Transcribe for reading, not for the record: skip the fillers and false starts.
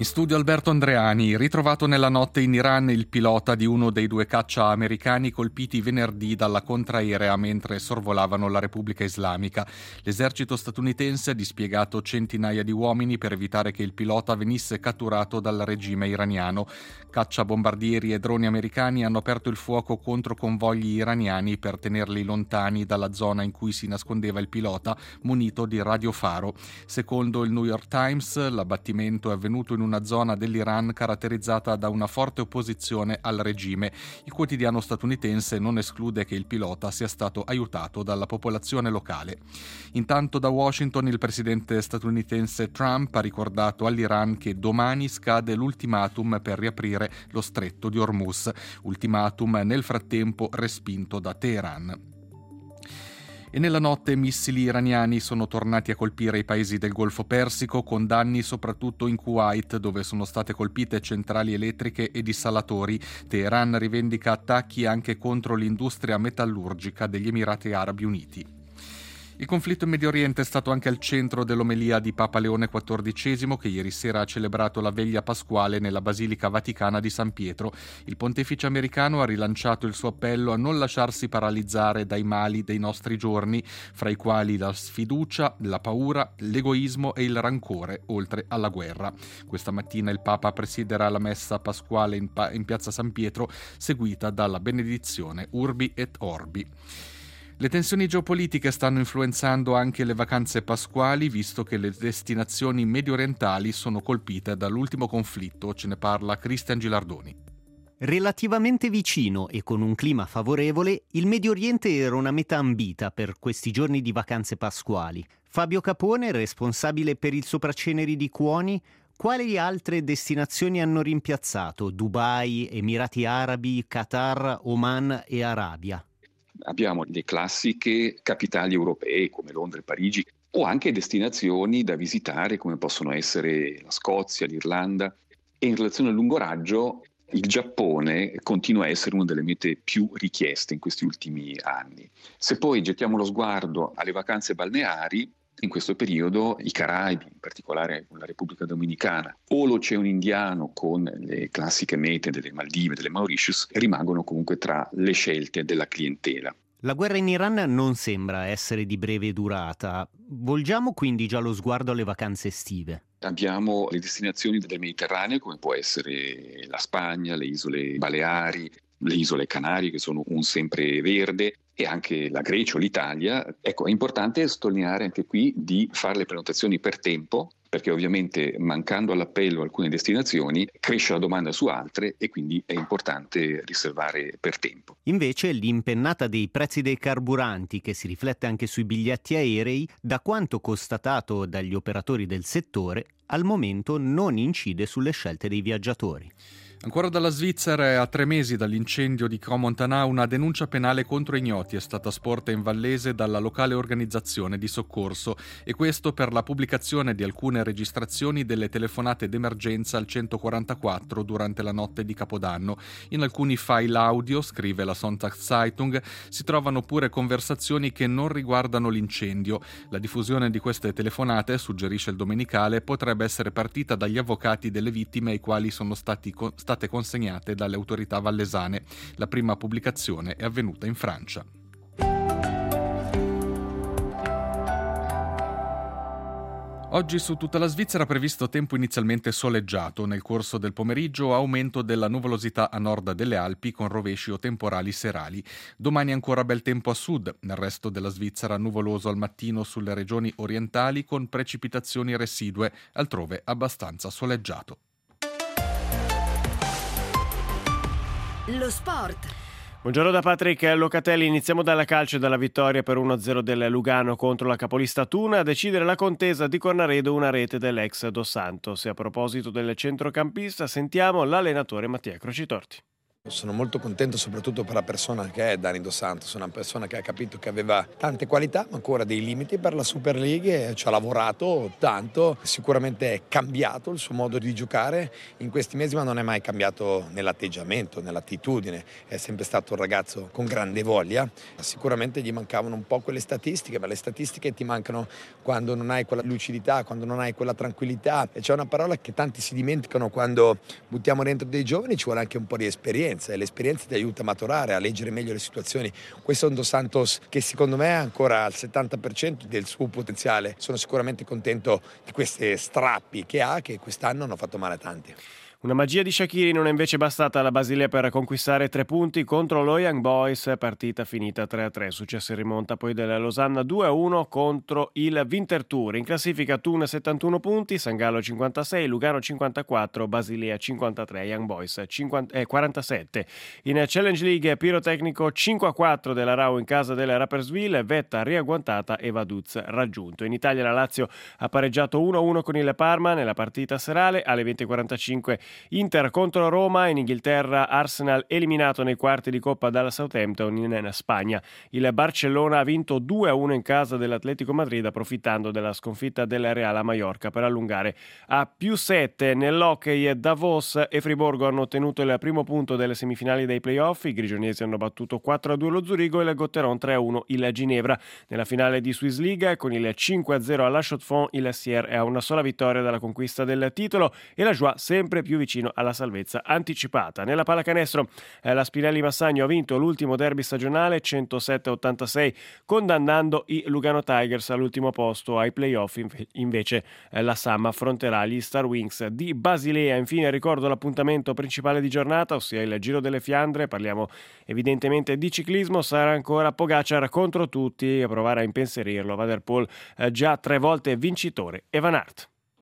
In studio Alberto Andreani. Ritrovato nella notte in Iran il pilota di uno dei due caccia americani colpiti venerdì dalla contraerea mentre sorvolavano la Repubblica Islamica. L'esercito statunitense ha dispiegato centinaia di uomini per evitare che il pilota venisse catturato dal regime iraniano. Cacciabombardieri e droni americani hanno aperto il fuoco contro convogli iraniani per tenerli lontani dalla zona in cui si nascondeva il pilota, munito di radiofaro. Secondo il New York Times, l'abbattimento è avvenuto in una zona dell'Iran caratterizzata da una forte opposizione al regime. Il quotidiano statunitense non esclude che il pilota sia stato aiutato dalla popolazione locale. Intanto da Washington il presidente statunitense Trump ha ricordato all'Iran che domani scade l'ultimatum per riaprire lo stretto di Hormuz, ultimatum nel frattempo respinto da Teheran. E nella notte missili iraniani sono tornati a colpire i paesi del Golfo Persico, con danni soprattutto in Kuwait, dove sono state colpite centrali elettriche e dissalatori. Teheran rivendica attacchi anche contro l'industria metallurgica degli Emirati Arabi Uniti. Il conflitto in Medio Oriente è stato anche al centro dell'omelia di Papa Leone XIV, che ieri sera ha celebrato la veglia pasquale nella Basilica Vaticana di San Pietro. Il pontefice americano ha rilanciato il suo appello a non lasciarsi paralizzare dai mali dei nostri giorni, fra i quali la sfiducia, la paura, l'egoismo e il rancore, oltre alla guerra. Questa mattina il Papa presiederà la messa pasquale in piazza San Pietro, seguita dalla benedizione Urbi et Orbi. Le tensioni geopolitiche stanno influenzando anche le vacanze pasquali, visto che le destinazioni mediorientali sono colpite dall'ultimo conflitto. Ce ne parla Cristian Gilardoni. Relativamente vicino e con un clima favorevole, il Medio Oriente era una meta ambita per questi giorni di vacanze pasquali. Fabio Capone, responsabile per il Sopraceneri di Cuoni, quali altre destinazioni hanno rimpiazzato Dubai, Emirati Arabi, Qatar, Oman e Arabia? Abbiamo le classiche capitali europee come Londra e Parigi, o anche destinazioni da visitare come possono essere la Scozia, l'Irlanda, e in relazione al lungo raggio il Giappone continua a essere una delle mete più richieste in questi ultimi anni. Se poi gettiamo lo sguardo alle vacanze balneari, in questo periodo i Caraibi, in particolare la Repubblica Dominicana, o l'Oceano Indiano con le classiche mete delle Maldive, delle Mauritius, rimangono comunque tra le scelte della clientela. La guerra in Iran non sembra essere di breve durata. Volgiamo quindi già lo sguardo alle vacanze estive. Abbiamo le destinazioni del Mediterraneo, come può essere la Spagna, le isole Baleari, le isole Canarie, che sono un sempreverde, e anche la Grecia o l'Italia. Ecco, è importante sottolineare anche qui di fare le prenotazioni per tempo, perché ovviamente mancando all'appello alcune destinazioni cresce la domanda su altre e quindi è importante riservare per tempo. Invece l'impennata dei prezzi dei carburanti, che si riflette anche sui biglietti aerei, da quanto constatato dagli operatori del settore, al momento non incide sulle scelte dei viaggiatori. Ancora dalla Svizzera, a 3 mesi dall'incendio di Crans-Montana, una denuncia penale contro ignoti è stata sporta in Vallese dalla locale organizzazione di soccorso, e questo per la pubblicazione di alcune registrazioni delle telefonate d'emergenza al 144 durante la notte di Capodanno. In alcuni file audio, scrive la Sonntagszeitung, si trovano pure conversazioni che non riguardano l'incendio. La diffusione di queste telefonate, suggerisce il Domenicale, potrebbe essere partita dagli avvocati delle vittime ai quali sono state consegnate dalle autorità vallesane. La prima pubblicazione è avvenuta in Francia. Oggi su tutta la Svizzera previsto tempo inizialmente soleggiato, nel corso del pomeriggio aumento della nuvolosità a nord delle Alpi con rovesci o temporali serali. Domani ancora bel tempo a sud, nel resto della Svizzera nuvoloso al mattino sulle regioni orientali con precipitazioni residue, altrove abbastanza soleggiato. Lo sport. Buongiorno da Patrick Locatelli, iniziamo dalla calcio e dalla vittoria per 1-0 del Lugano contro la capolista Thun. A decidere la contesa di Cornaredo una rete dell'ex Dos Santos. E a proposito del centrocampista sentiamo l'allenatore Mattia Crocitorti. Sono molto contento soprattutto per la persona che è Dani Dos Santos, una persona che ha capito che aveva tante qualità ma ancora dei limiti per la Super League e ci ha lavorato tanto, sicuramente è cambiato il suo modo di giocare in questi mesi, ma non è mai cambiato nell'atteggiamento, nell'attitudine, è sempre stato un ragazzo con grande voglia. Sicuramente gli mancavano un po' quelle statistiche, ma le statistiche ti mancano quando non hai quella lucidità, quando non hai quella tranquillità, e c'è una parola che tanti si dimenticano quando buttiamo dentro dei giovani: ci vuole anche un po' di esperienza, e l'esperienza ti aiuta a maturare, a leggere meglio le situazioni. Questo è un Dos Santos che secondo me è ancora al 70% del suo potenziale. Sono sicuramente contento di queste strappi che ha, che quest'anno hanno fatto male a tanti. Una magia di Shaqiri non è invece bastata alla Basilea per conquistare 3 punti contro lo Young Boys, partita finita 3-3. Successo in rimonta poi della Losanna 2-1 contro il Winterthur. In classifica Thun 71 punti, San Gallo 56, Lugano 54, Basilea 53, Young Boys 47. In Challenge League pirotecnico 5-4 della Rao in casa della Rapperswil, Vetta riagguantata e Vaduz raggiunto. In Italia la Lazio ha pareggiato 1-1 con il Parma nella partita serale. Alle 20:45 Inter contro Roma. In Inghilterra Arsenal eliminato nei quarti di Coppa dalla Southampton. In Spagna il Barcellona ha vinto 2-1 in casa dell'Atletico Madrid, approfittando della sconfitta del Real a Mallorca per allungare a +7. Nell'hockey Davos e Friburgo hanno ottenuto il primo punto delle semifinali dei playoff. I grigionesi hanno battuto 4-2 lo Zurigo e il Gotteron 3-1 il Ginevra. Nella finale di Swiss League, con il 5-0 alla Chaux-de-Fonds, il Sierre è a una sola vittoria dalla conquista del titolo e la Joie sempre più vicino alla salvezza anticipata. Nella pallacanestro la Spinelli Massagno ha vinto l'ultimo derby stagionale 107-86, condannando i Lugano Tigers all'ultimo posto ai playoff. Invece la Sam affronterà gli Star Wings di Basilea. Infine ricordo l'appuntamento principale di giornata, ossia il Giro delle Fiandre. Parliamo evidentemente di ciclismo. Sarà ancora Pogacar contro tutti a provare a impensierirlo Van der Poel, già 3 volte vincitore, e Van Aert.